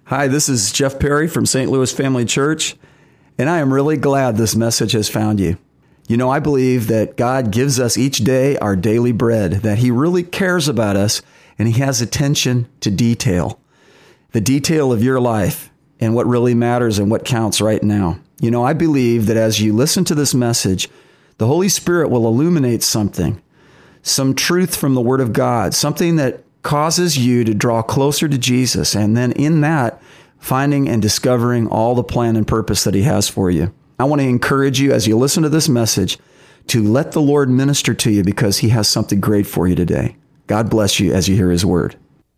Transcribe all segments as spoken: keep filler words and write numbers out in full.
Hi, this is Jeff Perry from Saint Louis Family Church, and I am really glad this message has found you. You know, I believe that God gives us each day our daily bread, that He really cares about us, and He has attention to detail, the detail of your life and what really matters and what counts right now. You know, I believe that as you listen to this message, the Holy Spirit will illuminate something, some truth from the Word of God, something that causes you to draw closer to Jesus, and then in that, finding and discovering all the plan and purpose that He has for you. I want to encourage you as you listen to this message to let the Lord minister to you because He has something great for you today. God bless you as you hear His word.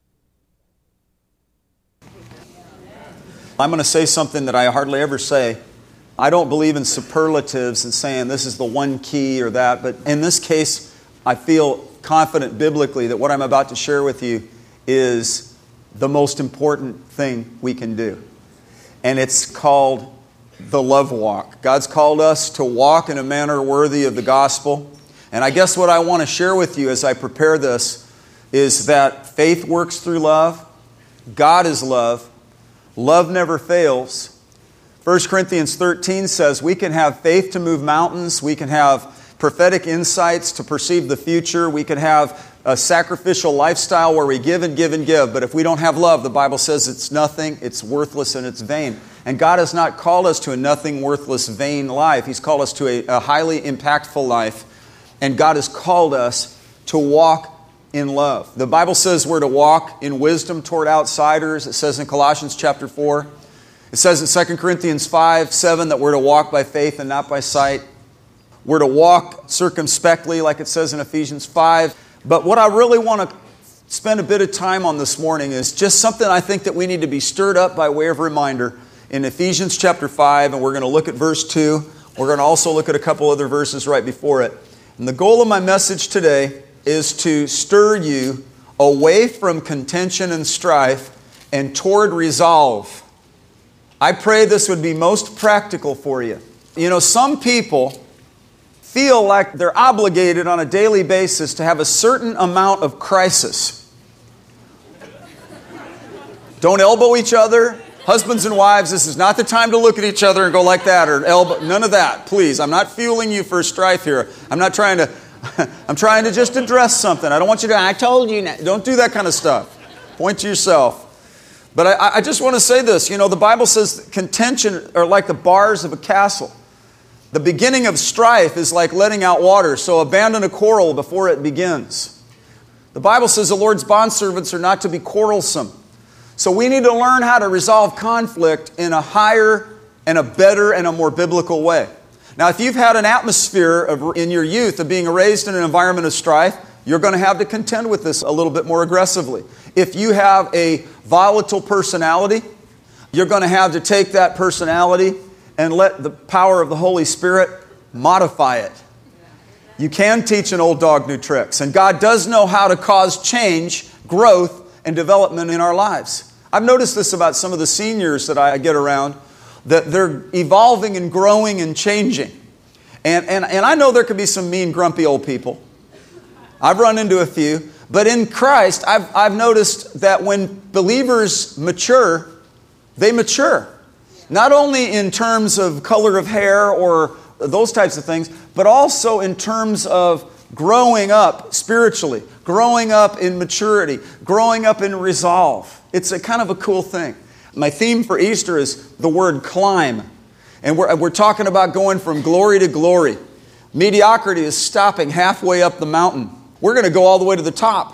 I'm going to say something that I hardly ever say. I don't believe in superlatives and saying this is the one key or that, but in this case, I feel confident biblically that what I'm about to share with you is the most important thing we can do. And it's called the love walk. God's called us to walk in a manner worthy of the gospel. And I guess what I want to share with you as I prepare this is that faith works through love. God is love. Love never fails. First Corinthians thirteen says we can have faith to move mountains. We can have prophetic insights to perceive the future. We can have a sacrificial lifestyle where we give and give and give. But if we don't have love, the Bible says it's nothing, it's worthless, and it's vain. And God has not called us to a nothing, worthless, vain life. He's called us to a, a highly impactful life. And God has called us to walk in love. The Bible says we're to walk in wisdom toward outsiders. It says in Colossians chapter four. It says in Second Corinthians five, seven that we're to walk by faith and not by sight. We're to walk circumspectly, like it says in Ephesians five. But what I really want to spend a bit of time on this morning is just something I think that we need to be stirred up by way of reminder in Ephesians chapter five, and we're going to look at verse two. We're going to also look at a couple other verses right before it. And the goal of my message today is to stir you away from contention and strife and toward resolve. I pray this would be most practical for you. You know, some people feel like they're obligated on a daily basis to have a certain amount of crisis. Don't elbow each other. Husbands and wives, this is not the time to look at each other and go like that or elbow. None of that, please. I'm not fueling you for strife here. I'm not trying to, I'm trying to just address something. I don't want you to, I told you, not. Don't do that kind of stuff. Point to yourself. But I, I just want to say this. You know, the Bible says contention are like the bars of a castle. The beginning of strife is like letting out water, so abandon a quarrel before it begins. The Bible says the Lord's bondservants are not to be quarrelsome. So we need to learn how to resolve conflict in a higher and a better and a more biblical way. Now, if you've had an atmosphere of, in your youth of being raised in an environment of strife, you're going to have to contend with this a little bit more aggressively. If you have a volatile personality, you're going to have to take that personality and let the power of the Holy Spirit modify it. You can teach an old dog new tricks. And God does know how to cause change, growth, and development in our lives. I've noticed this about some of the seniors that I get around, that they're evolving and growing and changing. And, and, and I know there could be some mean, grumpy old people. I've run into a few. But in Christ, I've, I've noticed that when believers mature, they mature. Not only in terms of color of hair or those types of things, but also in terms of growing up spiritually, growing up in maturity, growing up in resolve. It's a kind of a cool thing. My theme for Easter is the word climb. And we're, we're talking about going from glory to glory. Mediocrity is stopping halfway up the mountain. We're going to go all the way to the top.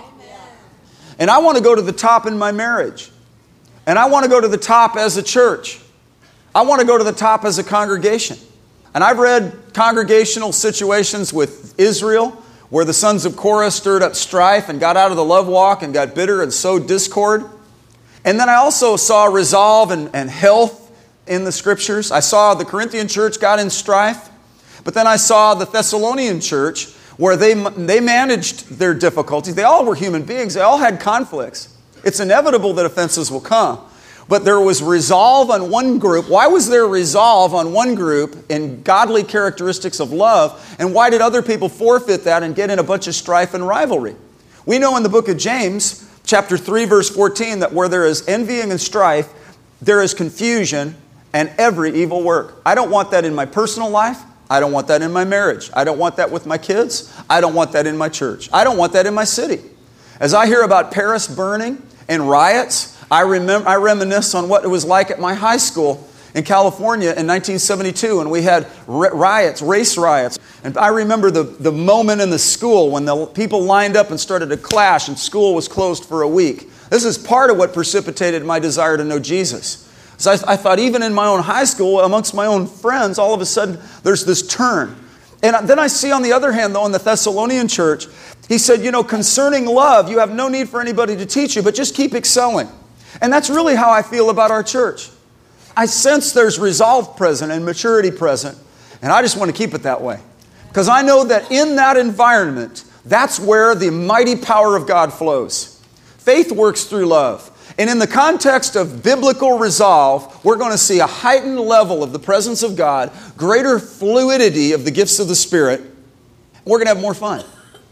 And I want to go to the top in my marriage. And I want to go to the top as a church. I want to go to the top as a congregation. And I've read congregational situations with Israel where the sons of Korah stirred up strife and got out of the love walk and got bitter and sowed discord. And then I also saw resolve and, and health in the Scriptures. I saw the Corinthian church got in strife. But then I saw the Thessalonian church where they, they managed their difficulties. They all were human beings. They all had conflicts. It's inevitable that offenses will come. But there was resolve on one group. Why was there resolve on one group in godly characteristics of love? And why did other people forfeit that and get in a bunch of strife and rivalry? We know in the book of James, chapter three, verse fourteen, that where there is envying and strife, there is confusion and every evil work. I don't want that in my personal life. I don't want that in my marriage. I don't want that with my kids. I don't want that in my church. I don't want that in my city. As I hear about Paris burning and riots, I remember, I reminisce on what it was like at my high school in California in nineteen seventy-two, and we had riots, race riots. And I remember the, the moment in the school when the people lined up and started to clash and school was closed for a week. This is part of what precipitated my desire to know Jesus. So I, I thought even in my own high school, amongst my own friends, all of a sudden there's this turn. And then I see on the other hand, though, in the Thessalonian church, he said, you know, concerning love, you have no need for anybody to teach you, but just keep excelling. And that's really how I feel about our church. I sense there's resolve present and maturity present, and I just want to keep it that way. Because I know that in that environment, that's where the mighty power of God flows. Faith works through love. And in the context of biblical resolve, we're going to see a heightened level of the presence of God, greater fluidity of the gifts of the Spirit. We're going to have more fun.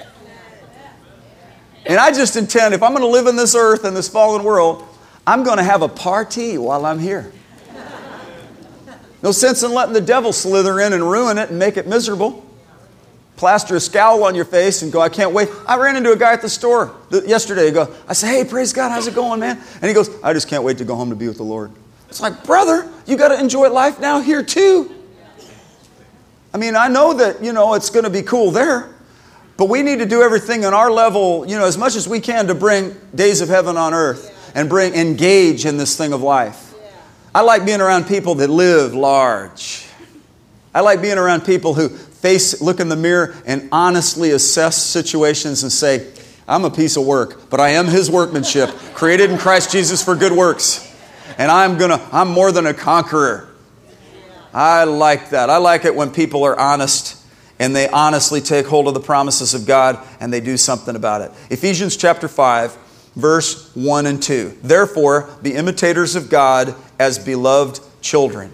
And I just intend, if I'm going to live in this earth and this fallen world, I'm going to have a party while I'm here. No sense in letting the devil slither in and ruin it and make it miserable. Plaster a scowl on your face and go, I can't wait. I ran into a guy at the store yesterday. I go, I said, hey, praise God, how's it going, man? And he goes, I just can't wait to go home to be with the Lord. It's like, brother, you got to enjoy life now here too. I mean, I know that, you know, it's going to be cool there, but we need to do everything on our level, you know, as much as we can to bring days of heaven on earth and bring, engage in this thing of life. I like being around people that live large. I like being around people who face, look in the mirror and honestly assess situations and say, I'm a piece of work, but I am His workmanship, created in Christ Jesus for good works. And I'm gonna, I'm more than a conqueror. I like that. I like it when people are honest and they honestly take hold of the promises of God and they do something about it. Ephesians chapter five, verse one and two. Therefore, be imitators of God as beloved children.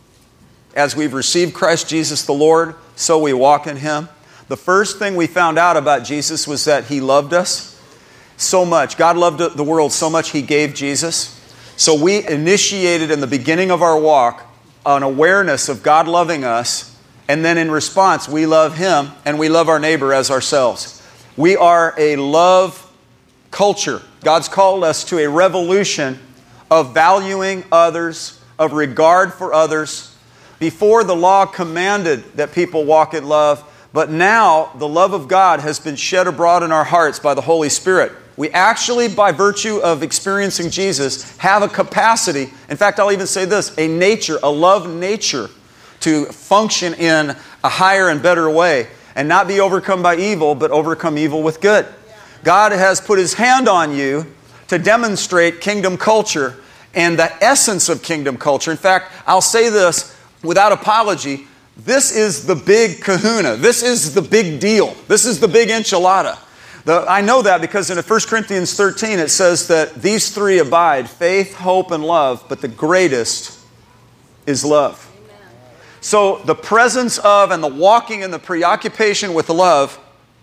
As we've received Christ Jesus the Lord, so we walk in Him. The first thing we found out about Jesus was that He loved us so much. God loved the world so much He gave Jesus. So we initiated in the beginning of our walk an awareness of God loving us, and then in response we love Him and we love our neighbor as ourselves. We are a love culture. God's called us to a revolution of valuing others, of regard for others. Before, the law commanded that people walk in love, but now the love of God has been shed abroad in our hearts by the Holy Spirit. We actually, by virtue of experiencing Jesus, have a capacity, in fact, I'll even say this, a nature, a love nature, to function in a higher and better way and not be overcome by evil, but overcome evil with good. God has put His hand on you to demonstrate kingdom culture and the essence of kingdom culture. In fact, I'll say this without apology, this is the big kahuna. This is the big deal. This is the big enchilada. The, I know that because in First Corinthians thirteen it says that these three abide, faith, hope, and love, but the greatest is love. Amen. So the presence of and the walking and the preoccupation with love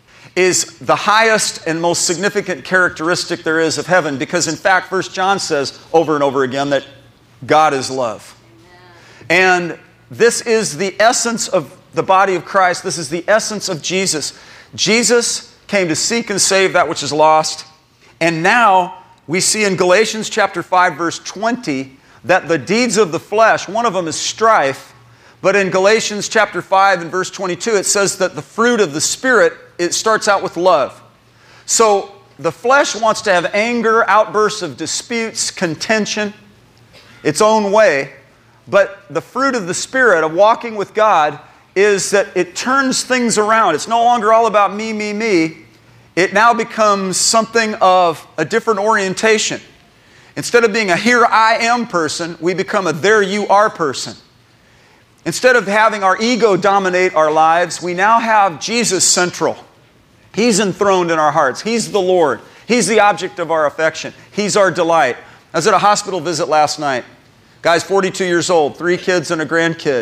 is the highest and most significant characteristic there is of heaven, because in fact First John says over and over again that God is love. Amen. And this is the essence of the body of Christ. This is the essence of Jesus. Jesus came to seek and save that which is lost. And now we see in Galatians chapter five, verse twenty, that the deeds of the flesh, one of them is strife. But in Galatians chapter five and verse twenty-two, it says that the fruit of the Spirit, it starts out with love. So the flesh wants to have anger, outbursts of disputes, contention, its own way. But the fruit of the Spirit of walking with God is that it turns things around. It's no longer all about me, me, me. It now becomes something of a different orientation. Instead of being a here I am person, we become a there you are person. Instead of having our ego dominate our lives, we now have Jesus central. He's enthroned in our hearts. He's the Lord. He's the object of our affection. He's our delight. I was at a hospital visit last night. Guy's forty-two years old, three kids and a grandkid,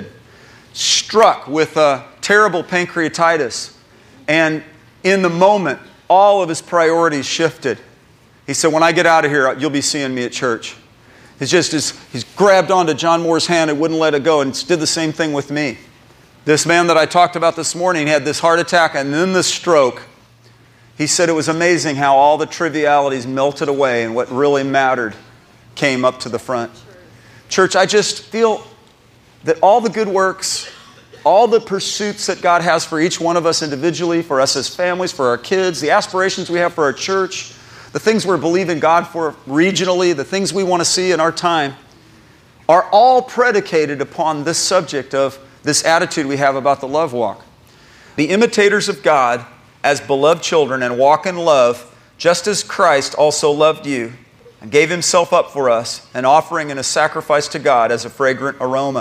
struck with a terrible pancreatitis. And in the moment, all of his priorities shifted. He said, when I get out of here, you'll be seeing me at church. He's just he's, he's grabbed onto John Moore's hand and wouldn't let it go, and did the same thing with me. This man that I talked about this morning had this heart attack and then this stroke. He said it was amazing how all the trivialities melted away and what really mattered came up to the front. Church, I just feel that all the good works, all the pursuits that God has for each one of us individually, for us as families, for our kids, the aspirations we have for our church, the things we're believing God for regionally, the things we want to see in our time, are all predicated upon this subject of this attitude we have about the love walk. Be imitators of God as beloved children and walk in love, just as Christ also loved you and gave Himself up for us, an offering and a sacrifice to God as a fragrant aroma.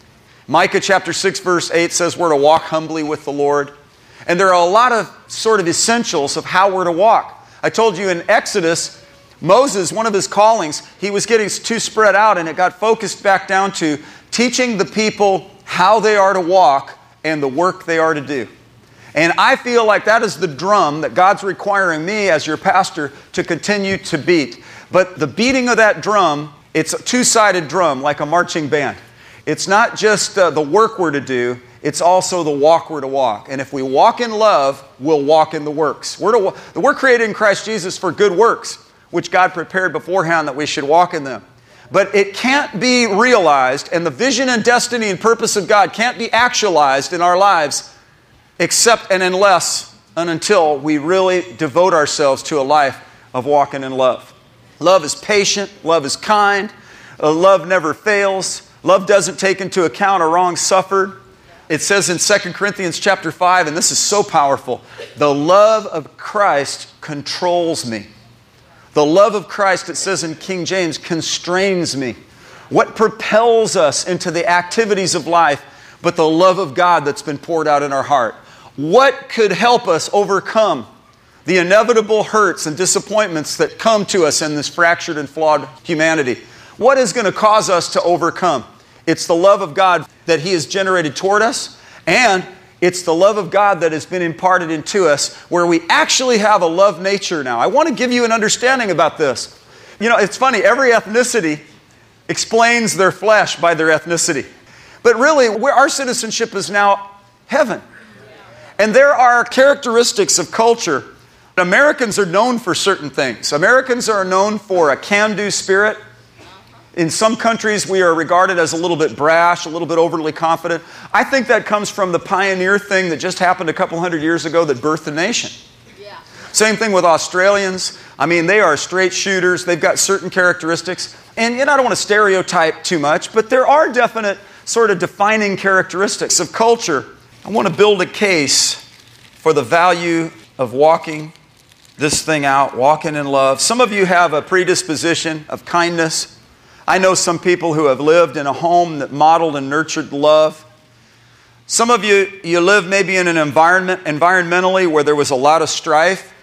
Micah chapter six verse eight says we're to walk humbly with the Lord. And there are a lot of sort of essentials of how we're to walk. I told you in Exodus, Moses, one of his callings, he was getting too spread out and it got focused back down to teaching the people how they are to walk and the work they are to do. And I feel like that is the drum that God's requiring me as your pastor to continue to beat. But the beating of that drum, it's a two-sided drum like a marching band. It's not just uh, the work we're to do, it's also the walk we're to walk. And if we walk in love, we'll walk in the works. We're, to, we're created in Christ Jesus for good works, which God prepared beforehand that we should walk in them. But it can't be realized, and the vision and destiny and purpose of God can't be actualized in our lives except and unless and until we really devote ourselves to a life of walking in love. Love is patient. Love is kind. Uh, love never fails. Love doesn't take into account a wrong suffered. It says in Second Corinthians chapter five, and this is so powerful, the love of Christ controls me. The love of Christ, it says in King James, constrains me. What propels us into the activities of life but the love of God that's been poured out in our heart? What could help us overcome the inevitable hurts and disappointments that come to us in this fractured and flawed humanity? What is going to cause us to overcome? It's the love of God that He has generated toward us, and it's the love of God that has been imparted into us where we actually have a love nature now. I want to give you an understanding about this. You know, it's funny, every ethnicity explains their flesh by their ethnicity. But really, our citizenship is now heaven. And there are characteristics of culture. Americans are known for certain things. Americans are known for a can-do spirit. In some countries, we are regarded as a little bit brash, a little bit overly confident. I think that comes from the pioneer thing that just happened a couple hundred years ago that birthed the nation. Yeah. Same thing with Australians. I mean, they are straight shooters. They've got certain characteristics. And you know, I don't want to stereotype too much, but there are definite sort of defining characteristics of culture. I want to build a case for the value of walking this thing out, walking in love. Some of you have a predisposition of kindness. I know some people who have lived in a home that modeled and nurtured love. Some of you, you live maybe in an environment, environmentally where there was a lot of strife.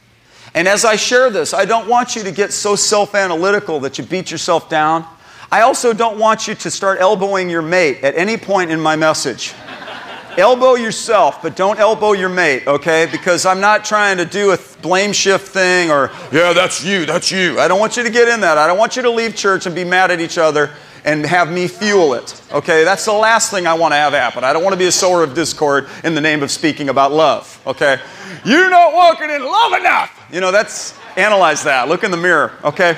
And as I share this, I don't want you to get so self-analytical that you beat yourself down. I also don't want you to start elbowing your mate at any point in my message. Elbow yourself, but don't elbow your mate, okay? Because I'm not trying to do a blame shift thing or, yeah, that's you, that's you. I don't want you to get in that. I don't want you to leave church and be mad at each other and have me fuel it, okay? That's the last thing I want to have happen. I don't want to be a sower of discord in the name of speaking about love, okay? You're not walking in love enough. You know, that's, analyze that. Look in the mirror, okay?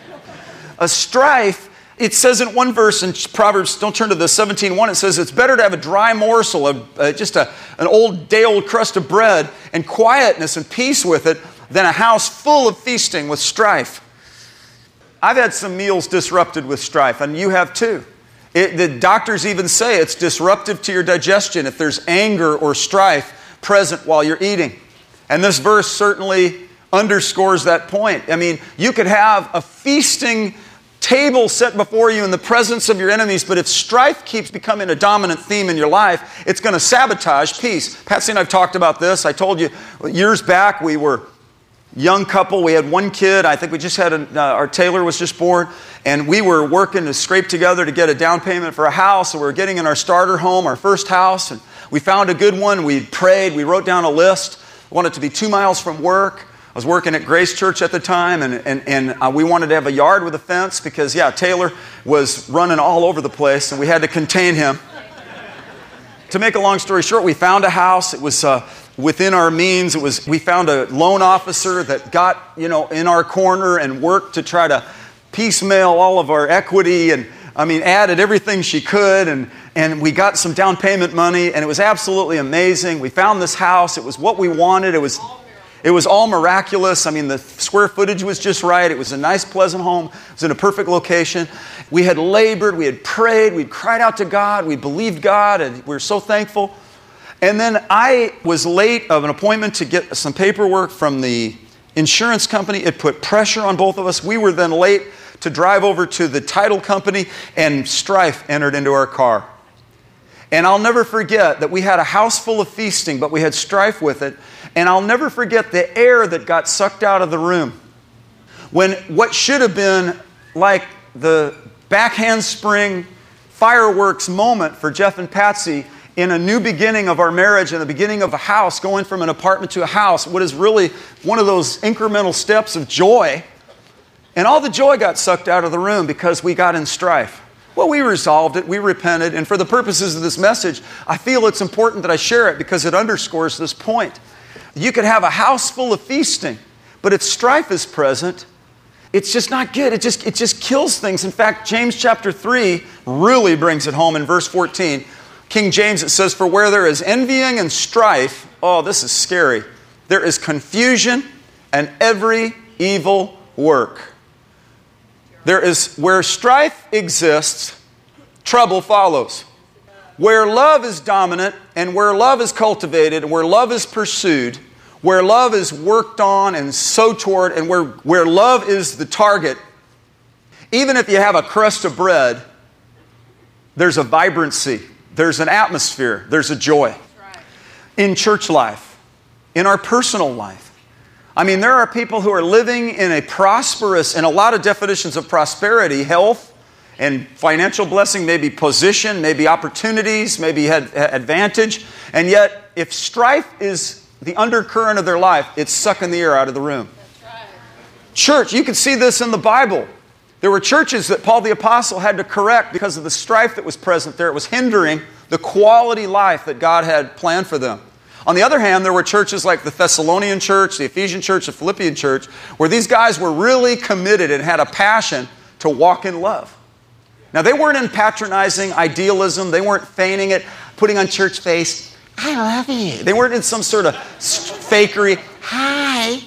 A strife, it says in one verse in Proverbs, don't turn to the seventeen one, it says it's better to have a dry morsel, a, uh, just a, an old day-old crust of bread and quietness and peace with it than a house full of feasting with strife. I've had some meals disrupted with strife, and you have too. It, the doctors even say it's disruptive to your digestion if there's anger or strife present while you're eating. And this verse certainly underscores that point. I mean, you could have a feasting table set before you in the presence of your enemies, but if strife keeps becoming a dominant theme in your life, it's going to sabotage peace. Patsy and I have talked about this. I told you years back we were a young couple. We had one kid. I think we just had, a, uh, our Taylor was just born, and we were working to scrape together to get a down payment for a house. So we were getting in our starter home, our first house, and we found a good one. We prayed. We wrote down a list. We wanted it to be two miles from work. I was working at Grace Church at the time, and, and, and uh, we wanted to have a yard with a fence because, yeah, Taylor was running all over the place, and we had to contain him. To make a long story short, we found a house. It was uh, within our means. It was. We found a loan officer that got, you know, in our corner and worked to try to piecemeal all of our equity, and I mean, added everything she could, and, and we got some down payment money, and it was absolutely amazing. We found this house. It was what we wanted. It was, it was all miraculous. I mean, the square footage was just right. It was a nice, pleasant home. It was in a perfect location. We had labored. We had prayed. We'd cried out to God. We believed God, and we were so thankful. And then I was late of an appointment to get some paperwork from the insurance company. It put pressure on both of us. We were then late to drive over to the title company, and strife entered into our car. And I'll never forget that we had a house full of feasting, but we had strife with it. And I'll never forget the air that got sucked out of the room. When what should have been like the backhand spring fireworks moment for Jeff and Patsy in a new beginning of our marriage and the beginning of a house, going from an apartment to a house, what is really one of those incremental steps of joy. And all the joy got sucked out of the room because we got in strife. Well, we resolved it, we repented, and for the purposes of this message, I feel it's important that I share it because it underscores this point. You could have a house full of feasting, but if strife is present, it's just not good. It just, it just kills things. In fact, James chapter three really brings it home in verse fourteen. King James, it says, "For where there is envying and strife," oh, this is scary, "there is confusion and every evil work." There is, where strife exists, trouble follows. Where love is dominant and where love is cultivated and where love is pursued, where love is worked on and so toward, and where, where love is the target, even if you have a crust of bread, there's a vibrancy, there's an atmosphere, there's a joy. In church life, in our personal life. I mean, there are people who are living in a prosperous, in a lot of definitions of prosperity, health and financial blessing, maybe position, maybe opportunities, maybe had advantage. And yet, if strife is the undercurrent of their life, it's sucking the air out of the room. That's right. Church, you can see this in the Bible. There were churches that Paul the Apostle had to correct because of the strife that was present there. It was hindering the quality life that God had planned for them. On the other hand, there were churches like the Thessalonian church, the Ephesian church, the Philippian church, where these guys were really committed and had a passion to walk in love. Now, they weren't in patronizing idealism. They weren't feigning it, putting on church face, "I love you." They weren't in some sort of fakery, "Hi."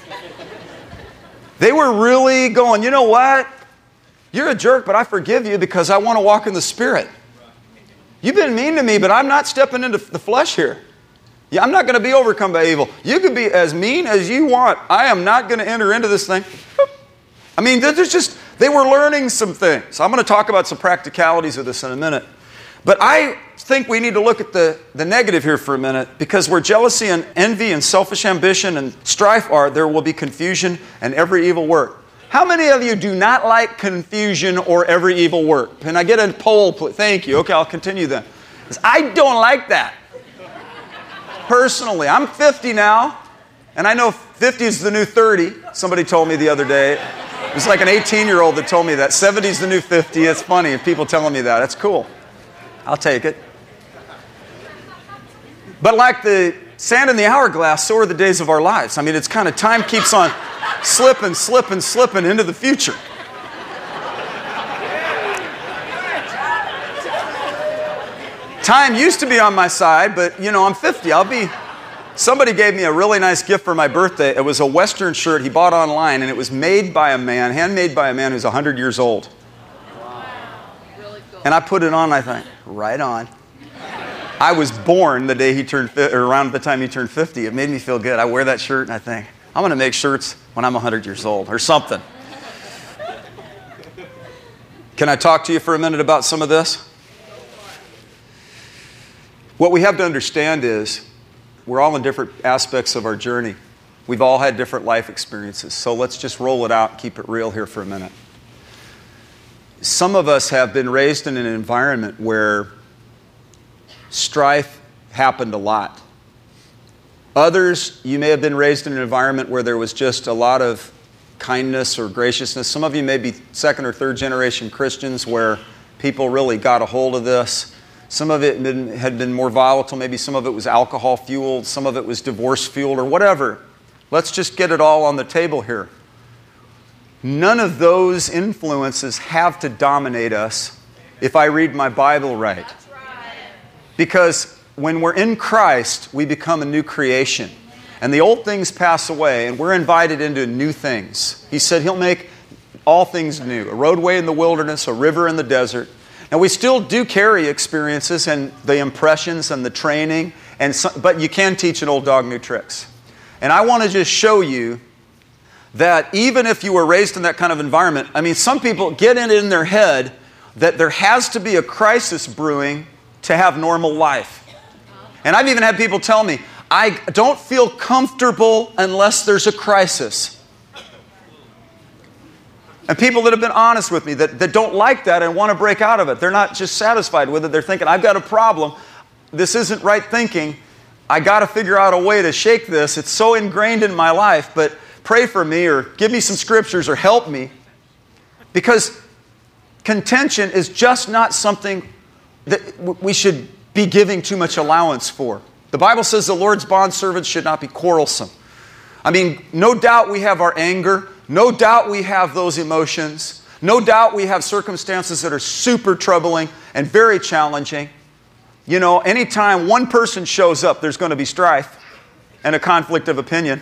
They were really going, "You know what? You're a jerk, but I forgive you because I want to walk in the Spirit. You've been mean to me, but I'm not stepping into the flesh here. Yeah, I'm not going to be overcome by evil. You can be as mean as you want. I am not going to enter into this thing." I mean, there's just, they were learning some things. I'm going to talk about some practicalities of this in a minute. But I think we need to look at the, the negative here for a minute, because where jealousy and envy and selfish ambition and strife are, there will be confusion and every evil work. How many of you do not like confusion or every evil work? Can I get a poll, please? Thank you. Okay, I'll continue then. I don't like that. Personally, I'm fifty now, and I know fifty is the new thirty. Somebody told me the other day. It was like an eighteen-year-old that told me that. seventy is the new fifty. It's funny if people telling me that. It's cool. I'll take it. But like the sand in the hourglass, so are the days of our lives. I mean, it's kind of, time keeps on slipping, slipping, slipping into the future. Time used to be on my side, but, you know, I'm fifty. I'll be... Somebody gave me a really nice gift for my birthday. It was a Western shirt he bought online, and it was made by a man, handmade by a man who's one hundred years old. Wow. Really cool. And I put it on, I think, right on. I was born the day he turned, or around the time he turned fifty. It made me feel good. I wear that shirt, and I think, I'm going to make shirts when I'm one hundred years old, or something. Can I talk to you for a minute about some of this? What we have to understand is we're all in different aspects of our journey. We've all had different life experiences. So let's just roll it out and keep it real here for a minute. Some of us have been raised in an environment where strife happened a lot. Others, you may have been raised in an environment where there was just a lot of kindness or graciousness. Some of you may be second or third generation Christians where people really got a hold of this. Some of it had been more volatile. Maybe some of it was alcohol fueled. Some of it was divorce fueled or whatever. Let's just get it all on the table here. None of those influences have to dominate us if I read my Bible right. Because when we're in Christ, we become a new creation. And the old things pass away, and we're invited into new things. He said He'll make all things new. A roadway in the wilderness, a river in the desert. Now, we still do carry experiences and the impressions and the training, and some, but you can teach an old dog new tricks. And I want to just show you that even if you were raised in that kind of environment, I mean, some people get it in their head that there has to be a crisis brewing to have normal life. And I've even had people tell me, I don't feel comfortable unless there's a crisis. And people that have been honest with me that, that don't like that and want to break out of it. They're not just satisfied with it. They're thinking, I've got a problem. This isn't right thinking. I got to figure out a way to shake this. It's so ingrained in my life, but pray for me or give me some scriptures or help me. Because contention is just not something that we should be giving too much allowance for. The Bible says the Lord's bondservants should not be quarrelsome. I mean, no doubt we have our anger. No doubt we have those emotions. No doubt we have circumstances that are super troubling and very challenging. You know, anytime one person shows up, there's going to be strife and a conflict of opinion.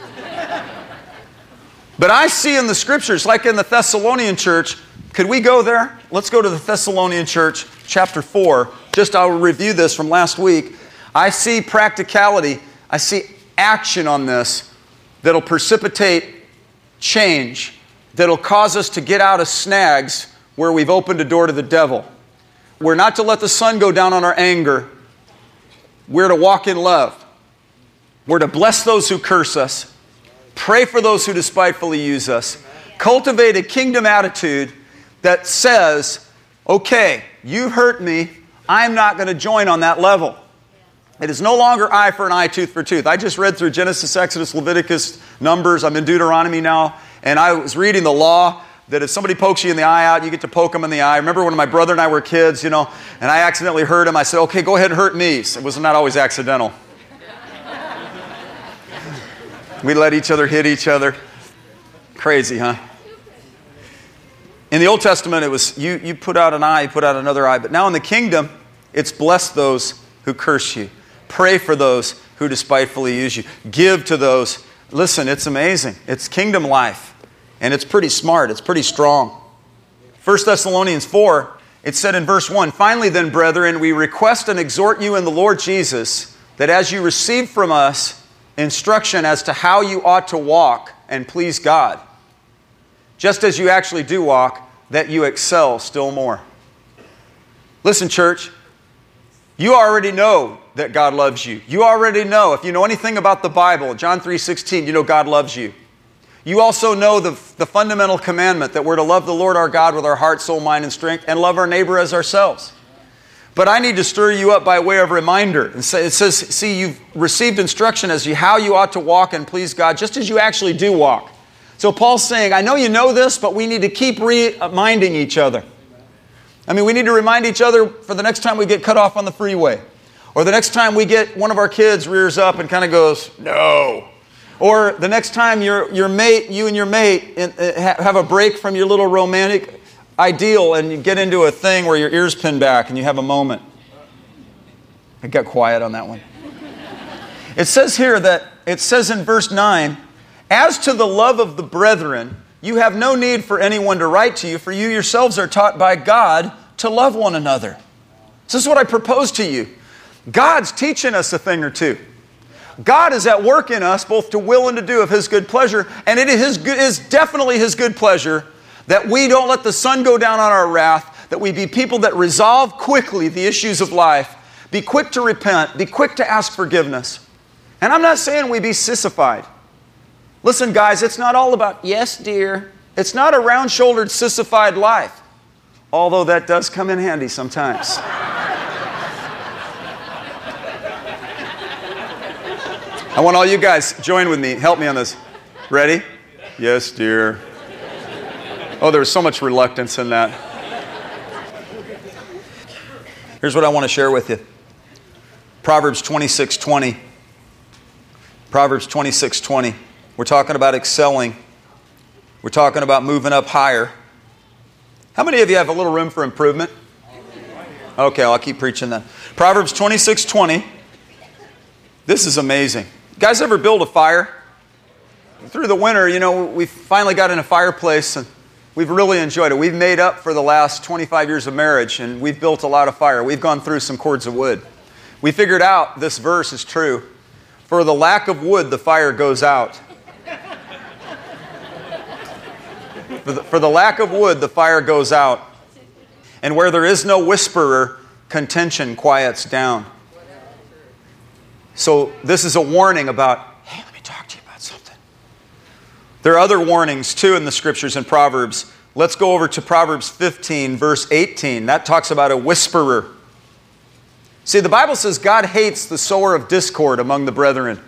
But I see in the Scriptures, like in the Thessalonian church, could we go there? Let's go to the Thessalonian church, chapter four. Just I'll review this from last week. I see practicality. I see action on this that'll precipitate change, that'll cause us to get out of snags where we've opened a door to the devil. We're not to let the sun go down on our anger. We're to walk in love. We're to bless those who curse us. Pray for those who despitefully use us. Cultivate a kingdom attitude that says, okay, you hurt me. I'm not going to join on that level. It is no longer eye for an eye, tooth for tooth. I just read through Genesis, Exodus, Leviticus, Numbers. I'm in Deuteronomy now. And I was reading the law that if somebody pokes you in the eye out, you get to poke them in the eye. I remember when my brother and I were kids, you know, and I accidentally hurt him. I said, okay, go ahead and hurt me. It was not always accidental. We let each other hit each other. Crazy, huh? In the Old Testament, it was you, you put out an eye, you put out another eye. But now in the kingdom, it's bless those who curse you. Pray for those who despitefully use you. Give to those. Listen, it's amazing. It's kingdom life. And it's pretty smart. It's pretty strong. First Thessalonians four, it said in verse one, finally then, brethren, we request and exhort you in the Lord Jesus, that as you receive from us instruction as to how you ought to walk and please God, just as you actually do walk, that you excel still more. Listen, church, you already know that God loves you. You already know, if you know anything about the Bible, John three sixteen, you know God loves you. You also know the, the fundamental commandment that we're to love the Lord our God with our heart, soul, mind, and strength, and love our neighbor as ourselves. But I need to stir you up by way of reminder. And say, it says, see, you've received instruction as to how you ought to walk and please God, just as you actually do walk. So Paul's saying, I know you know this, but we need to keep reminding each other. I mean, we need to remind each other for the next time we get cut off on the freeway. Or the next time we get one of our kids rears up and kind of goes, no. Or the next time your, your mate, you and your mate have a break from your little romantic ideal and you get into a thing where your ears pin back and you have a moment. I got quiet on that one. It says here that, it says in verse nine, as to the love of the brethren, you have no need for anyone to write to you, for you yourselves are taught by God to love one another. This is what I propose to you. God's teaching us a thing or two. God is at work in us both to will and to do of His good pleasure, and it is, good, is definitely His good pleasure that we don't let the sun go down on our wrath, that we be people that resolve quickly the issues of life, be quick to repent, be quick to ask forgiveness. And I'm not saying we be sissified. Listen, guys, it's not all about, yes, dear. It's not a round-shouldered, sissified life, although that does come in handy sometimes. I want all you guys join with me. Help me on this. Ready? Yes, dear. Oh, there was so much reluctance in that. Here's what I want to share with you. Proverbs twenty-six twenty. Proverbs twenty-six twenty. We're talking about excelling. We're talking about moving up higher. How many of you have a little room for improvement? Okay, I'll keep preaching then. Proverbs twenty-six twenty. This is amazing. You guys ever build a fire? Through the winter, you know, we finally got in a fireplace and we've really enjoyed it. We've made up for the last twenty-five years of marriage and we've built a lot of fire. We've gone through some cords of wood. We figured out this verse is true. For the lack of wood, the fire goes out. For the, for the lack of wood, the fire goes out. And where there is no whisperer, contention quiets down. So this is a warning about, hey, let me talk to you about something. There are other warnings too in the scriptures and Proverbs. Let's go over to Proverbs fifteen, verse eighteen. That talks about a whisperer. See, the Bible says God hates the sower of discord among the brethren.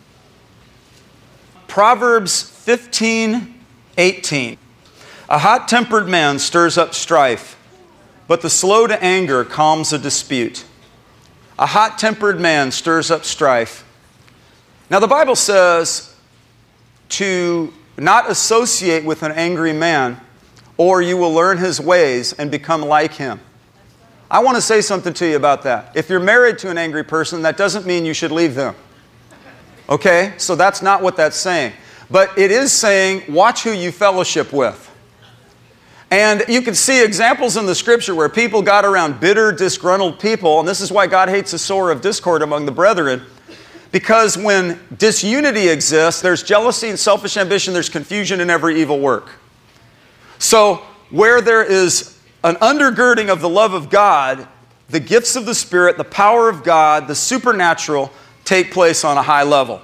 Proverbs fifteen, eighteen. A hot-tempered man stirs up strife, but the slow to anger calms a dispute. A hot-tempered man stirs up strife. Now the Bible says to not associate with an angry man, or you will learn his ways and become like him. I want to say something to you about that. If you're married to an angry person, that doesn't mean you should leave them. Okay? So that's not what that's saying. But it is saying, watch who you fellowship with. And you can see examples in the scripture where people got around bitter, disgruntled people, and this is why God hates the sower of discord among the brethren, because when disunity exists, there's jealousy and selfish ambition, there's confusion in every evil work. So where there is an undergirding of the love of God, the gifts of the Spirit, the power of God, the supernatural take place on a high level.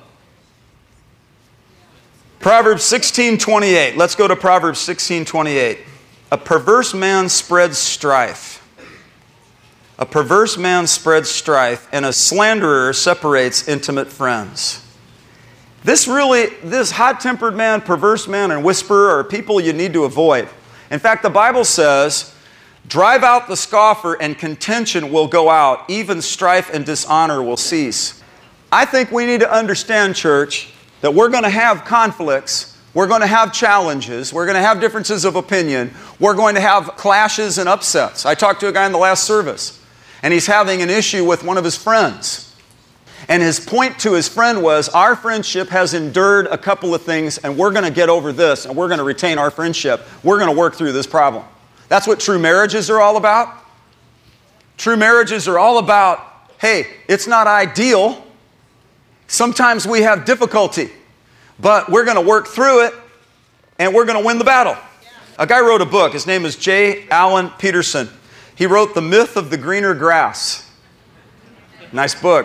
Proverbs sixteen twenty-eight. Let's go to Proverbs sixteen twenty-eight. A perverse man spreads strife. A perverse man spreads strife, and a slanderer separates intimate friends. This really, this hot-tempered man, perverse man, and whisperer are people you need to avoid. In fact, the Bible says, drive out the scoffer and contention will go out. Even strife and dishonor will cease. I think we need to understand, church, that we're going to have conflicts. We're going to have challenges. We're going to have differences of opinion. We're going to have clashes and upsets. I talked to a guy in the last service, and he's having an issue with one of his friends. And his point to his friend was, our friendship has endured a couple of things, and we're going to get over this, and we're going to retain our friendship. We're going to work through this problem. That's what true marriages are all about. True marriages are all about, hey, it's not ideal. Sometimes we have difficulty. But we're going to work through it, and we're going to win the battle. A guy wrote a book. His name is J. Allen Peterson. He wrote The Myth of the Greener Grass. Nice book.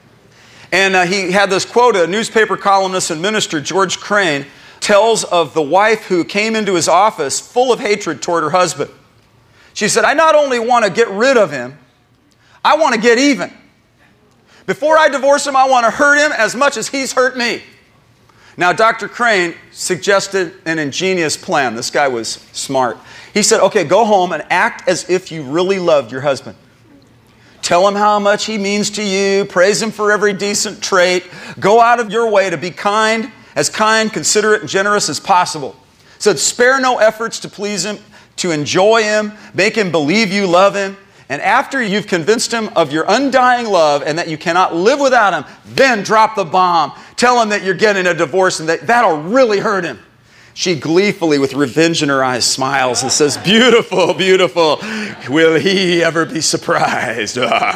And uh, he had this quote. A newspaper columnist and minister, George Crane, tells of the wife who came into his office full of hatred toward her husband. She said, I not only want to get rid of him, I want to get even. Before I divorce him, I want to hurt him as much as he's hurt me. Now, Doctor Crane suggested an ingenious plan. This guy was smart. He said, okay, go home and act as if you really loved your husband. Tell him how much he means to you. Praise him for every decent trait. Go out of your way to be kind, as kind, considerate, and generous as possible. He said, spare no efforts to please him, to enjoy him, make him believe you love him. And after you've convinced him of your undying love and that you cannot live without him, then drop the bomb. Tell him that you're getting a divorce and that that'll really hurt him. She gleefully, with revenge in her eyes, smiles and says, beautiful, beautiful. Will he ever be surprised?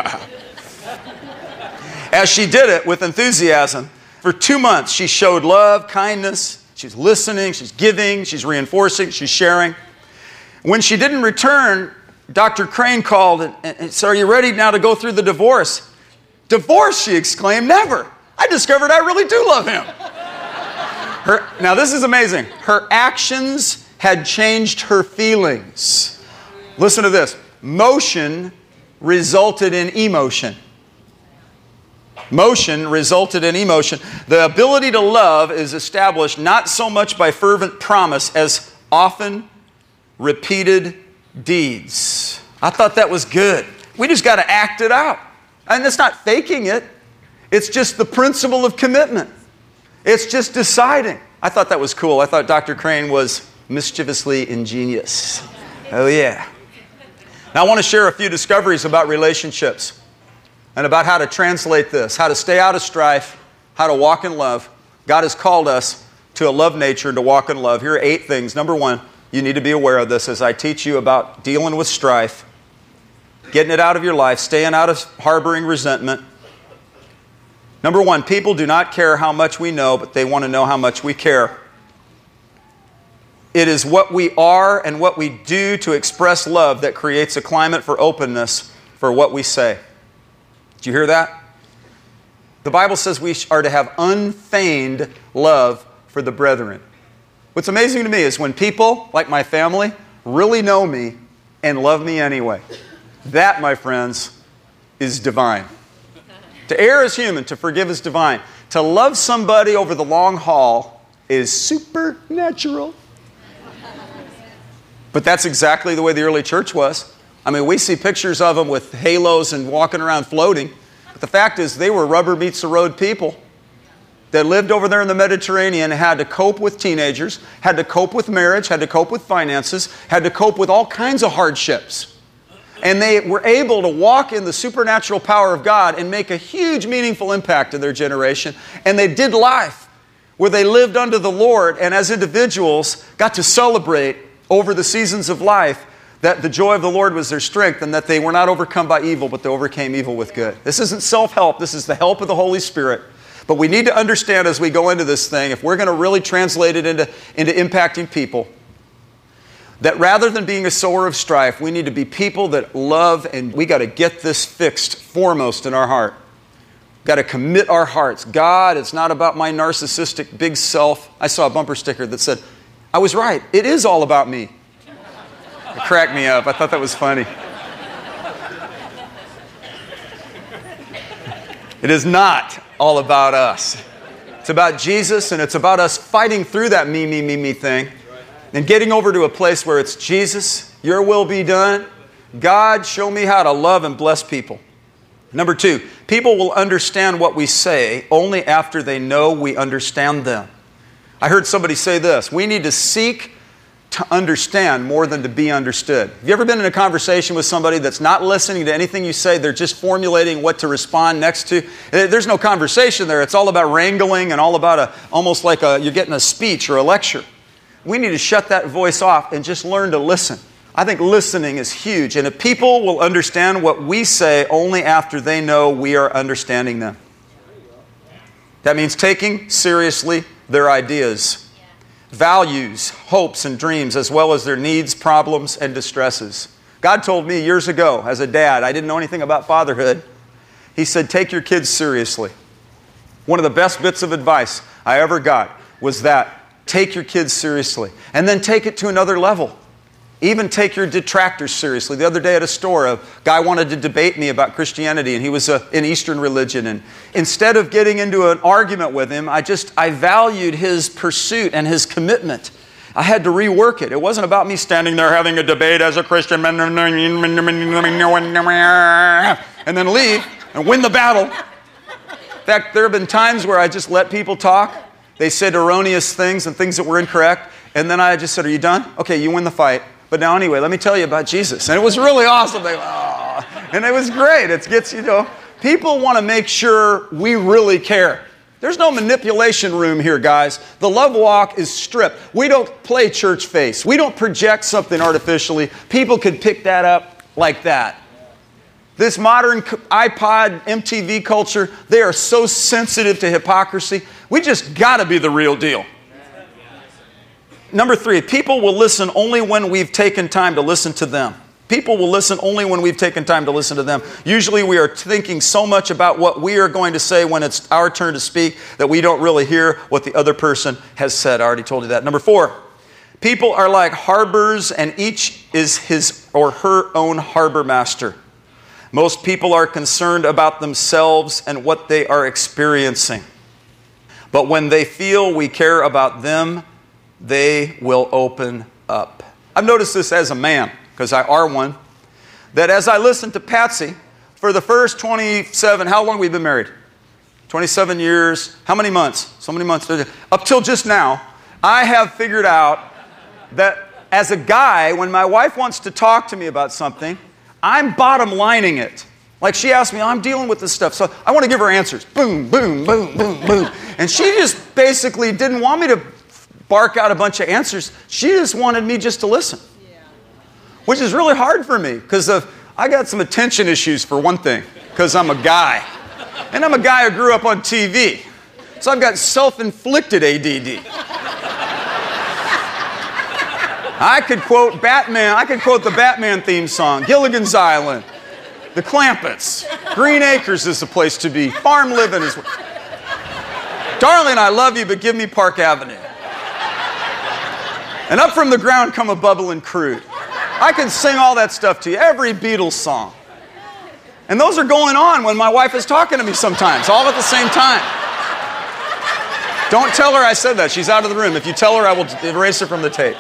As she did it with enthusiasm, for two months she showed love, kindness. She's listening, she's giving, she's reinforcing, she's sharing. When she didn't return, Doctor Crane called and, and said, are you ready now to go through the divorce? Divorce, she exclaimed, never. I discovered I really do love him. Her, now this is amazing. Her actions had changed her feelings. Listen to this. Motion resulted in emotion. Motion resulted in emotion. The ability to love is established not so much by fervent promise as often repeated deeds. I thought that was good. We just got to act it out. And it's not faking it. It's just the principle of commitment. It's just deciding. I thought that was cool. I thought Doctor Crane was mischievously ingenious. Oh, yeah. Now, I want to share a few discoveries about relationships and about how to translate this, how to stay out of strife, how to walk in love. God has called us to a love nature and to walk in love. Here are eight things. Number one, you need to be aware of this as I teach you about dealing with strife, getting it out of your life, staying out of harboring resentment. Number one, people do not care how much we know, but they want to know how much we care. It is what we are and what we do to express love that creates a climate for openness for what we say. Did you hear that? The Bible says we are to have unfeigned love for the brethren. What's amazing to me is when people, like my family, really know me and love me anyway. That, my friends, is divine. To err is human, to forgive is divine. To love somebody over the long haul is supernatural. But that's exactly the way the early church was. I mean, we see pictures of them with halos and walking around floating. But the fact is, they were rubber meets the road people that lived over there in the Mediterranean, had to cope with teenagers, had to cope with marriage, had to cope with finances, had to cope with all kinds of hardships. And they were able to walk in the supernatural power of God and make a huge, meaningful impact in their generation. And they did life where they lived under the Lord and as individuals got to celebrate over the seasons of life that the joy of the Lord was their strength and that they were not overcome by evil, but they overcame evil with good. This isn't self-help. This is the help of the Holy Spirit. But we need to understand as we go into this thing, if we're going to really translate it into, into impacting people, that rather than being a sower of strife, we need to be people that love, and we got to get this fixed foremost in our heart. Got to commit our hearts. God, it's not about my narcissistic big self. I saw a bumper sticker that said, I was right. It is all about me. It cracked me up. I thought that was funny. It is not all about us. It's about Jesus, and it's about us fighting through that me, me, me, me thing and getting over to a place where it's Jesus, your will be done. God, show me how to love and bless people. Number two, people will understand what we say only after they know we understand them. I heard somebody say this, we need to seek to understand more than to be understood. Have you ever been in a conversation with somebody that's not listening to anything you say, they're just formulating what to respond next to? There's no conversation there. It's all about wrangling and all about a, almost like a, you're getting a speech or a lecture. We need to shut that voice off and just learn to listen. I think listening is huge. And if people will understand what we say only after they know we are understanding them. That means taking seriously their ideas, values, hopes, and dreams, as well as their needs, problems, and distresses. God told me years ago, as a dad, I didn't know anything about fatherhood. He said, take your kids seriously. One of the best bits of advice I ever got was that, take your kids seriously. And then take it to another level. Even take your detractors seriously. The other day at a store, a guy wanted to debate me about Christianity, and he was a, in Eastern religion. And instead of getting into an argument with him, I just, I valued his pursuit and his commitment. I had to rework it. It wasn't about me standing there having a debate as a Christian and then leave and win the battle. In fact, there have been times where I just let people talk. They said erroneous things and things that were incorrect. And then I just said, are you done? Okay, you win the fight. But now anyway, let me tell you about Jesus. And it was really awesome. They, oh, and it was great. It gets, you know, people want to make sure we really care. There's no manipulation room here, guys. The love walk is stripped. We don't play church face. We don't project something artificially. People could pick that up like that. This modern iPod, M T V culture, they are so sensitive to hypocrisy. We just got to be the real deal. Number three, people will listen only when we've taken time to listen to them. People will listen only when we've taken time to listen to them. Usually we are thinking so much about what we are going to say when it's our turn to speak that we don't really hear what the other person has said. I already told you that. Number four, people are like harbors and each is his or her own harbor master. Most people are concerned about themselves and what they are experiencing. But when they feel we care about them, they will open up. I've noticed this as a man, because I are one, that as I listen to Patsy, for the first twenty-seven, how long have we been married? twenty-seven years, how many months? So many months. Up till just now, I have figured out that as a guy, when my wife wants to talk to me about something, I'm bottom lining it. Like she asked me, I'm dealing with this stuff, so I want to give her answers. Boom, boom, boom, boom, boom. And she just basically didn't want me to bark out a bunch of answers. She just wanted me just to listen. Yeah. Which is really hard for me, because I got some attention issues for one thing, because I'm a guy. And I'm a guy who grew up on T V. So I've got self-inflicted A D D. I could quote Batman, I could quote the Batman theme song, Gilligan's Island, the Clampets, Green Acres is the place to be, farm living is... Darling, I love you, but give me Park Avenue. And up from the ground come a bubbling crude. I can sing all that stuff to you, every Beatles song. And those are going on when my wife is talking to me sometimes, all at the same time. Don't tell her I said that. She's out of the room. If you tell her, I will erase her from the tape.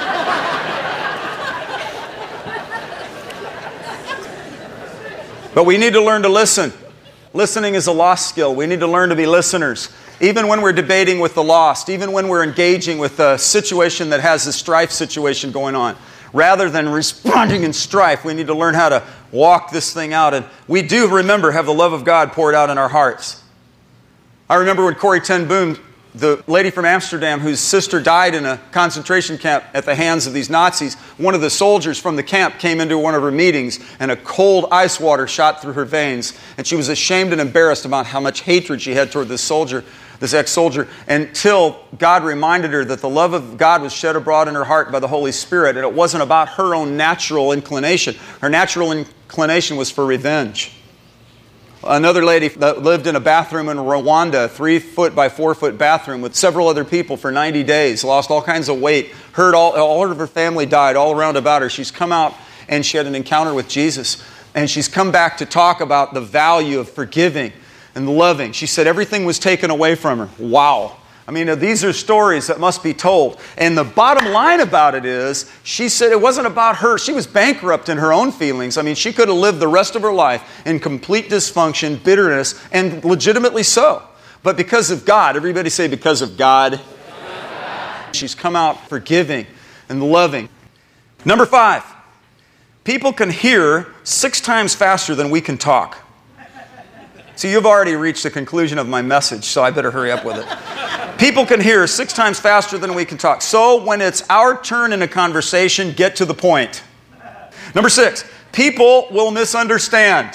But we need to learn to listen. Listening is a lost skill. We need to learn to be listeners. Even when we're debating with the lost, even when we're engaging with a situation that has a strife situation going on, rather than responding in strife, we need to learn how to walk this thing out. And we do, remember, have the love of God poured out in our hearts. I remember when Corrie ten Boom, the lady from Amsterdam whose sister died in a concentration camp at the hands of these Nazis, one of the soldiers from the camp came into one of her meetings and a cold ice water shot through her veins. And she was ashamed and embarrassed about how much hatred she had toward this soldier, this ex-soldier, until God reminded her that the love of God was shed abroad in her heart by the Holy Spirit, and it wasn't about her own natural inclination. Her natural inclination was for revenge. Another lady that lived in a bathroom in Rwanda, three foot by four foot bathroom with several other people for ninety days, lost all kinds of weight, heard all, all of her family died all around about her. She's come out and she had an encounter with Jesus, and she's come back to talk about the value of forgiving and loving. She said everything was taken away from her. Wow. I mean, these are stories that must be told. And the bottom line about it is, she said it wasn't about her. She was bankrupt in her own feelings. I mean, she could have lived the rest of her life in complete dysfunction, bitterness, and legitimately so. But because of God, everybody say, because of God, God. She's come out forgiving and loving. Number five, people can hear six times faster than we can talk. See, you've already reached the conclusion of my message, so I better hurry up with it. People can hear six times faster than we can talk. So when it's our turn in a conversation, get to the point. Number six, people will misunderstand.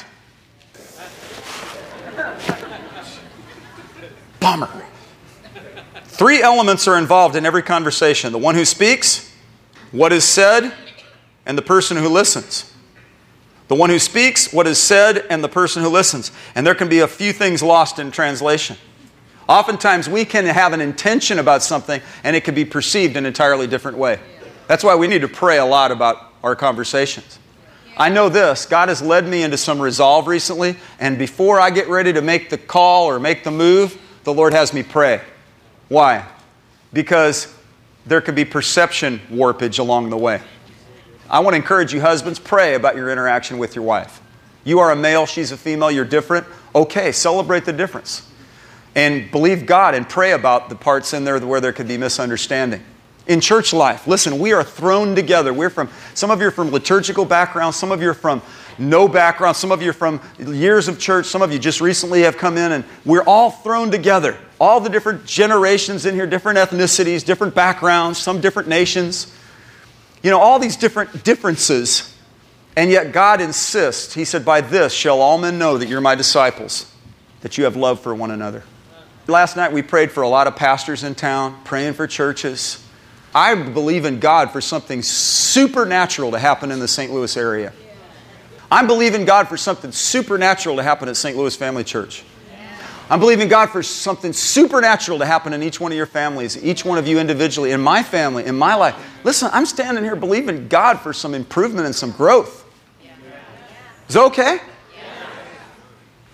Bummer. Three elements are involved in every conversation: the one who speaks, what is said, and the person who listens. The one who speaks, what is said, and the person who listens. And there can be a few things lost in translation. Oftentimes we can have an intention about something and it can be perceived in an entirely different way. That's why we need to pray a lot about our conversations. I know this, God has led me into some resolve recently, and before I get ready to make the call or make the move, the Lord has me pray. Why? Because there could be perception warpage along the way. I want to encourage you, husbands, pray about your interaction with your wife. You are a male, she's a female, you're different. Okay, celebrate the difference. And believe God and pray about the parts in there where there could be misunderstanding. In church life, listen, we are thrown together. We're from, some of you are from liturgical backgrounds, some of you are from no background, some of you are from years of church, some of you just recently have come in, and we're all thrown together. All the different generations in here, different ethnicities, different backgrounds, some different nations. You know, all these different differences, and yet God insists. He said, by this shall all men know that you're my disciples, that you have love for one another. Last night we prayed for a lot of pastors in town, praying for churches. I believe in God for something supernatural to happen in the Saint Louis area. I'm believing God for something supernatural to happen at Saint Louis Family Church. I'm believing God for something supernatural to happen in each one of your families, each one of you individually, in my family, in my life. Listen, I'm standing here believing God for some improvement and some growth. Is that okay?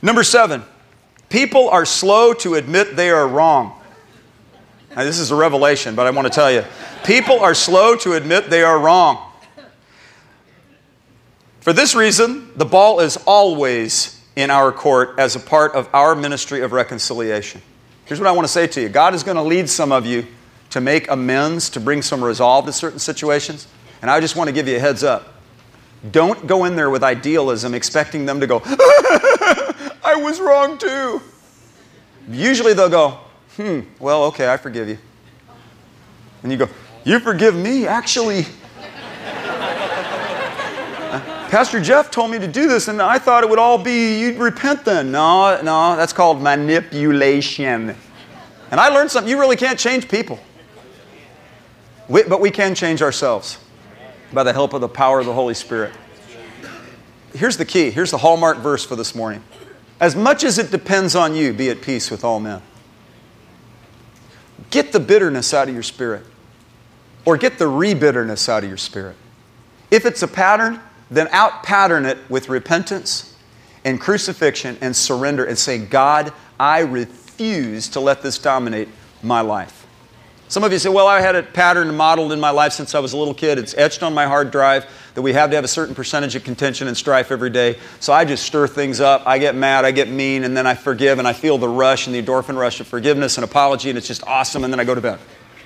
Number seven, people are slow to admit they are wrong. Now, this is a revelation, but I want to tell you. People are slow to admit they are wrong. For this reason, the ball is always in our court as a part of our ministry of reconciliation. Here's what I want to say to you. God is going to lead some of you to make amends, to bring some resolve to certain situations. And I just want to give you a heads up. Don't go in there with idealism expecting them to go, I was wrong too. Usually they'll go, hmm, well, okay, I forgive you. And you go, you forgive me? Actually, Pastor Jeff told me to do this, and I thought it would all be, you'd repent then. No, no, that's called manipulation. And I learned something. You really can't change people. We, but we can change ourselves by the help of the power of the Holy Spirit. Here's the key. Here's the hallmark verse for this morning. As much as it depends on you, be at peace with all men. Get the bitterness out of your spirit. Or get the re-bitterness out of your spirit. If it's a pattern, then out-pattern it with repentance and crucifixion and surrender and say, God, I refuse to let this dominate my life. Some of you say, well, I had a pattern modeled in my life since I was a little kid. It's etched on my hard drive that we have to have a certain percentage of contention and strife every day. So I just stir things up. I get mad, I get mean, and then I forgive, and I feel the rush and the endorphin rush of forgiveness and apology, and it's just awesome, and then I go to bed.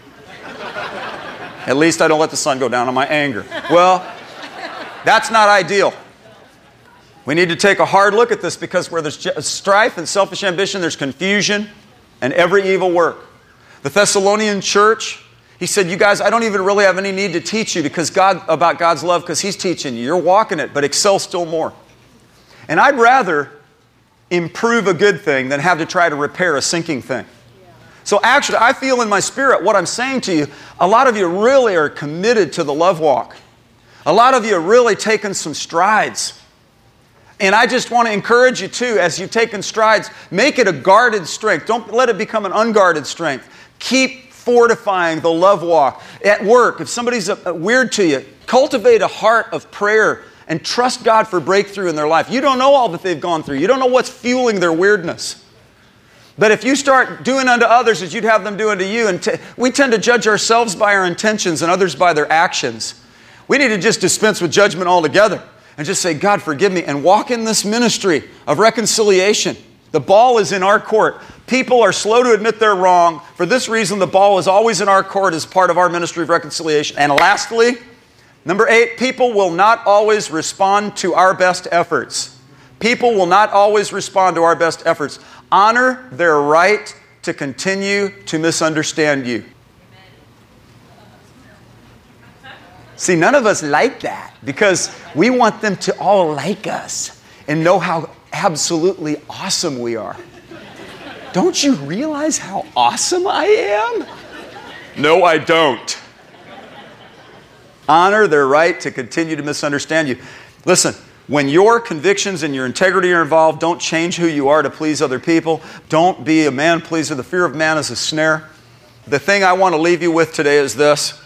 At least I don't let the sun go down on my anger. Well, that's not ideal. We need to take a hard look at this because where there's strife and selfish ambition, there's confusion and every evil work. The Thessalonian church, he said, you guys, I don't even really have any need to teach you because God about God's love because He's teaching you. You're walking it, but excel still more. And I'd rather improve a good thing than have to try to repair a sinking thing. So actually, I feel in my spirit what I'm saying to you, a lot of you really are committed to the love walk. A lot of you have really taken some strides. And I just want to encourage you too, as you've taken strides, make it a guarded strength. Don't let it become an unguarded strength. Keep fortifying the love walk. At work, if somebody's a, a weird to you, cultivate a heart of prayer and trust God for breakthrough in their life. You don't know all that they've gone through. You don't know what's fueling their weirdness. But if you start doing unto others as you'd have them do unto you, and t- we tend to judge ourselves by our intentions and others by their actions. We need to just dispense with judgment altogether and just say, God, forgive me, and walk in this ministry of reconciliation. The ball is in our court. People are slow to admit they're wrong. For this reason, the ball is always in our court as part of our ministry of reconciliation. And lastly, number eight, people will not always respond to our best efforts. People will not always respond to our best efforts. Honor their right to continue to misunderstand you. See, none of us like that because we want them to all like us and know how absolutely awesome we are. Don't you realize how awesome I am? No, I don't. Honor their right to continue to misunderstand you. Listen, when your convictions and your integrity are involved, don't change who you are to please other people. Don't be a man pleaser. The fear of man is a snare. The thing I want to leave you with today is this.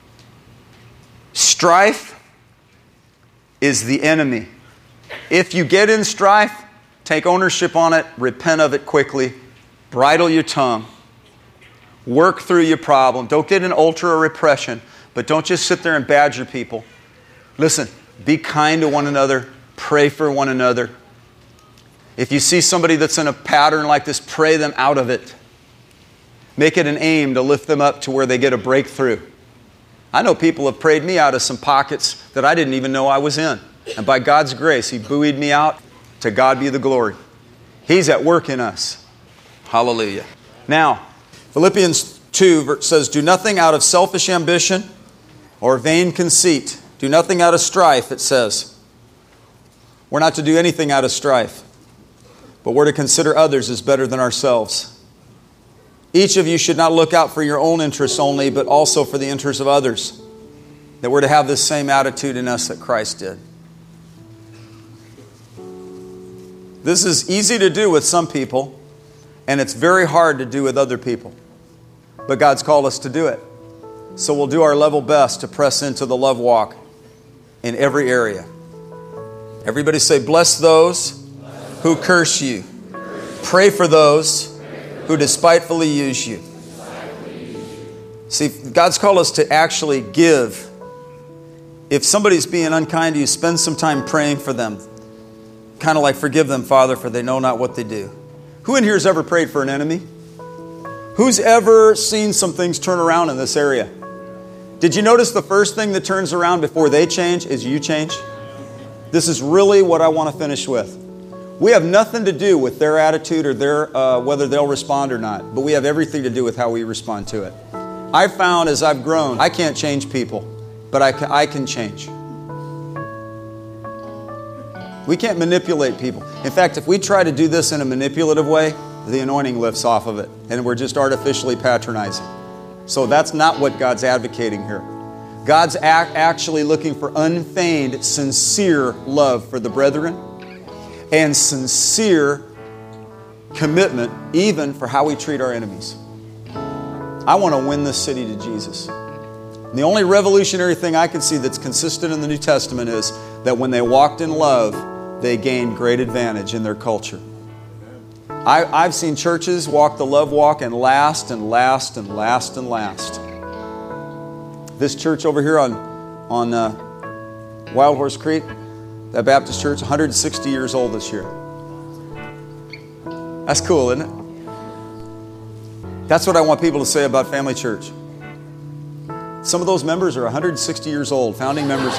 Strife is the enemy. If you get in strife, take ownership on it, repent of it quickly, bridle your tongue, work through your problem. Don't get in ultra repression, but don't just sit there and badger people. Listen, be kind to one another, pray for one another. If you see somebody that's in a pattern like this, pray them out of it. Make it an aim to lift them up to where they get a breakthrough. I know people have prayed me out of some pockets that I didn't even know I was in. And by God's grace, He buoyed me out. To God be the glory. He's at work in us. Hallelujah. Now, Philippians two says, do nothing out of selfish ambition or vain conceit. Do nothing out of strife, it says. We're not to do anything out of strife, but we're to consider others as better than ourselves. Each of you should not look out for your own interests only, but also for the interests of others. That we're to have this same attitude in us that Christ did. This is easy to do with some people, and it's very hard to do with other people. But God's called us to do it. So we'll do our level best to press into the love walk in every area. Everybody say, bless those who curse you. Pray for those who despitefully use you. See, God's called us to actually give. If somebody's being unkind to you, spend some time praying for them. Kind of like, forgive them, Father, for they know not what they do. Who in here has ever prayed for an enemy? Who's ever seen some things turn around in this area? Did you notice the first thing that turns around before they change is you change? This is really what I want to finish with. We have nothing to do with their attitude or their uh, whether they'll respond or not, but we have everything to do with how we respond to it. I've found as I've grown, I can't change people, but I can, I can change. We can't manipulate people. In fact, if we try to do this in a manipulative way, the anointing lifts off of it, and we're just artificially patronizing. So that's not what God's advocating here. God's ac- actually looking for unfeigned, sincere love for the brethren and sincere commitment even for how we treat our enemies. I want to win this city to Jesus. And the only revolutionary thing I can see that's consistent in the New Testament is that when they walked in love, they gained great advantage in their culture. I, I've seen churches walk the love walk and last and last and last and last. This church over here on, on uh, Wild Horse Creek, that Baptist church, one hundred sixty years old this year. That's cool, isn't it? That's what I want people to say about Family Church. Some of those members are one hundred sixty years old, founding members.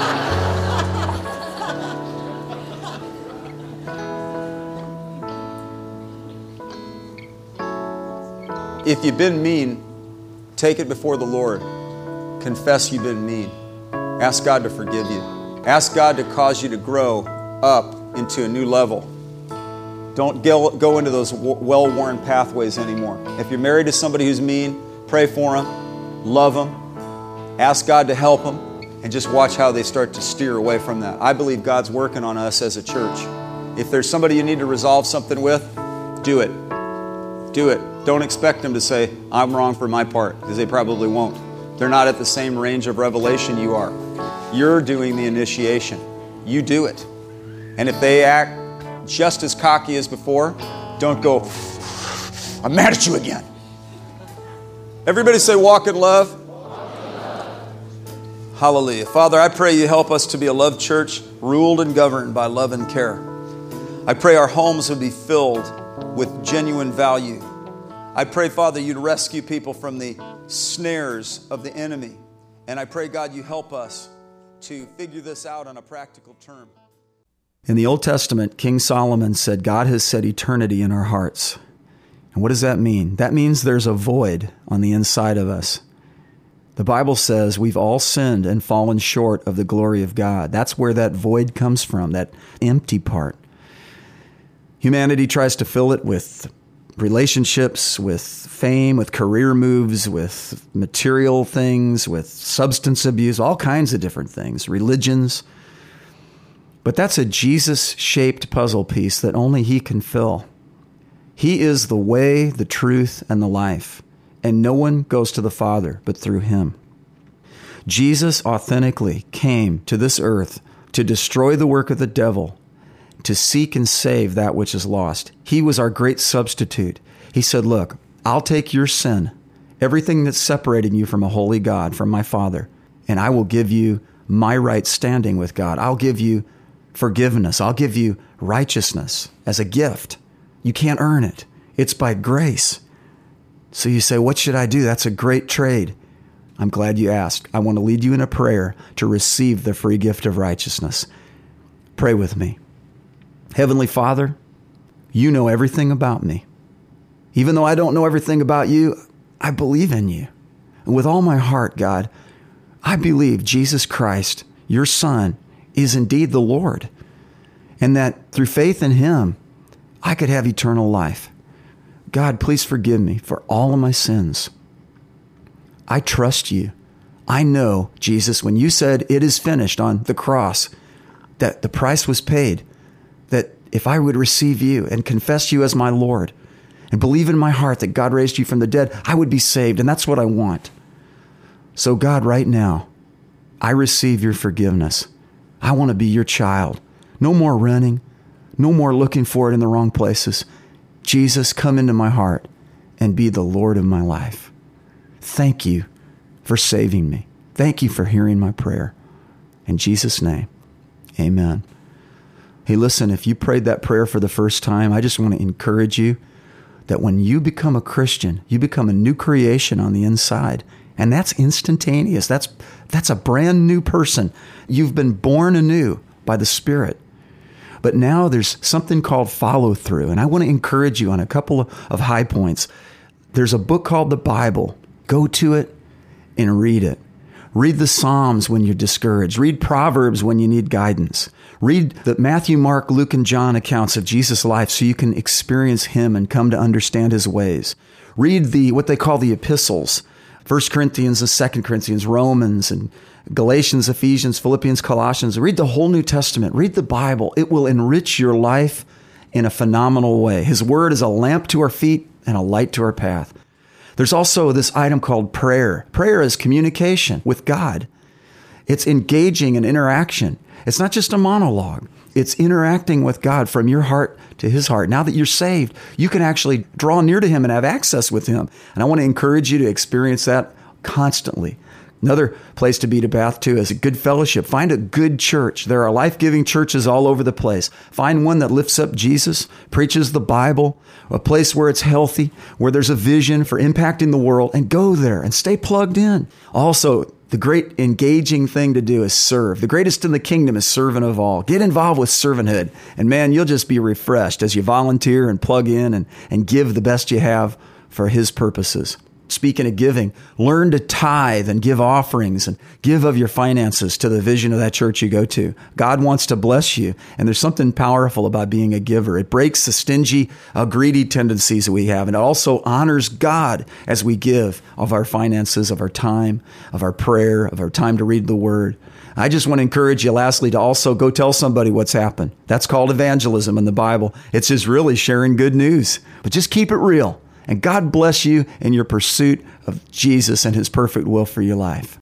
If you've been mean, take it before the Lord. Confess you've been mean. Ask God to forgive you. Ask God to cause you to grow up into a new level. Don't go into those well-worn pathways anymore. If you're married to somebody who's mean, pray for them, love them, ask God to help them, and just watch how they start to steer away from that. I believe God's working on us as a church. If there's somebody you need to resolve something with, do it. Do it. Don't expect them to say, I'm wrong for my part, because they probably won't. They're not at the same range of revelation you are. You're doing the initiation. You do it. And if they act just as cocky as before, don't go, I'm mad at you again. Everybody say, walk in love. Walk in love. Hallelujah. Father, I pray you help us to be a love church ruled and governed by love and care. I pray our homes would be filled with genuine value. I pray, Father, you'd rescue people from the snares of the enemy. And I pray, God, you help us to figure this out on a practical term. In the Old Testament, King Solomon said, God has set eternity in our hearts. And what does that mean? That means there's a void on the inside of us. The Bible says we've all sinned and fallen short of the glory of God. That's where that void comes from, that empty part. Humanity tries to fill it with relationships, with fame, with career moves, with material things, with substance abuse, all kinds of different things, religions. But that's a Jesus-shaped puzzle piece that only He can fill. He is the way, the truth, and the life, and no one goes to the Father but through Him. Jesus authentically came to this earth to destroy the work of the devil, to seek and save that which is lost. He was our great substitute. He said, look, I'll take your sin, everything that's separating you from a holy God, from my Father, and I will give you my right standing with God. I'll give you forgiveness. I'll give you righteousness as a gift. You can't earn it. It's by grace. So you say, what should I do? That's a great trade. I'm glad you asked. I want to lead you in a prayer to receive the free gift of righteousness. Pray with me. Heavenly Father, you know everything about me. Even though I don't know everything about you, I believe in you. And with all my heart, God, I believe Jesus Christ, your Son, is indeed the Lord. And that through faith in Him, I could have eternal life. God, please forgive me for all of my sins. I trust you. I know, Jesus, when you said it is finished on the cross, that the price was paid, that if I would receive you and confess you as my Lord and believe in my heart that God raised you from the dead, I would be saved. And that's what I want. So God, right now, I receive your forgiveness. I want to be your child. No more running. No more looking for it in the wrong places. Jesus, come into my heart and be the Lord of my life. Thank you for saving me. Thank you for hearing my prayer. In Jesus' name, amen. Hey, listen, if you prayed that prayer for the first time, I just want to encourage you that when you become a Christian, you become a new creation on the inside. And that's instantaneous. That's, that's a brand new person. You've been born anew by the Spirit. But now there's something called follow through. And I want to encourage you on a couple of high points. There's a book called the Bible. Go to it and read it. Read the Psalms when you're discouraged. Read Proverbs when you need guidance. Read the Matthew, Mark, Luke, and John accounts of Jesus' life so you can experience him and come to understand his ways. Read the what they call the epistles, First Corinthians and Second Corinthians, Romans and Galatians, Ephesians, Philippians, Colossians. Read the whole New Testament. Read the Bible. It will enrich your life in a phenomenal way. His word is a lamp to our feet and a light to our path. There's also this item called prayer. Prayer is communication with God. It's engaging in interaction. It's not just a monologue. It's interacting with God from your heart to his heart. Now that you're saved, you can actually draw near to him and have access with him. And I want to encourage you to experience that constantly. Another place to be to bath to is a good fellowship. Find a good church. There are life-giving churches all over the place. Find one that lifts up Jesus, preaches the Bible, a place where it's healthy, where there's a vision for impacting the world, and go there and stay plugged in. Also, the great engaging thing to do is serve. The greatest in the kingdom is servant of all. Get involved with servanthood. And man, you'll just be refreshed as you volunteer and plug in and, and give the best you have for his purposes. Speaking of giving, learn to tithe and give offerings and give of your finances to the vision of that church you go to. God wants to bless you, and there's something powerful about being a giver. It breaks the stingy, uh, greedy tendencies that we have, and it also honors God as we give of our finances, of our time, of our prayer, of our time to read the Word. I just want to encourage you, lastly, to also go tell somebody what's happened. That's called evangelism in the Bible. It's just really sharing good news, but just keep it real. And God bless you in your pursuit of Jesus and his perfect will for your life.